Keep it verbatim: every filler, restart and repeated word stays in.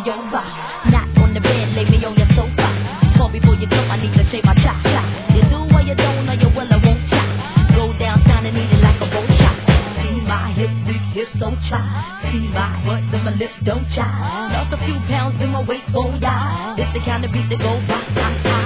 over. Not on the bed, lay me on your sofa. Call before you come, I need to shave my chop chop. You do or you don't, or you will or won't chop. Go downtown and eat it like a bowl chop. See my hips, big hips, don't chop. See my butt and my lips, don't chop. Lost a few pounds in my waist, oh yeah. It's the kind of beat that go rock, rock, rock.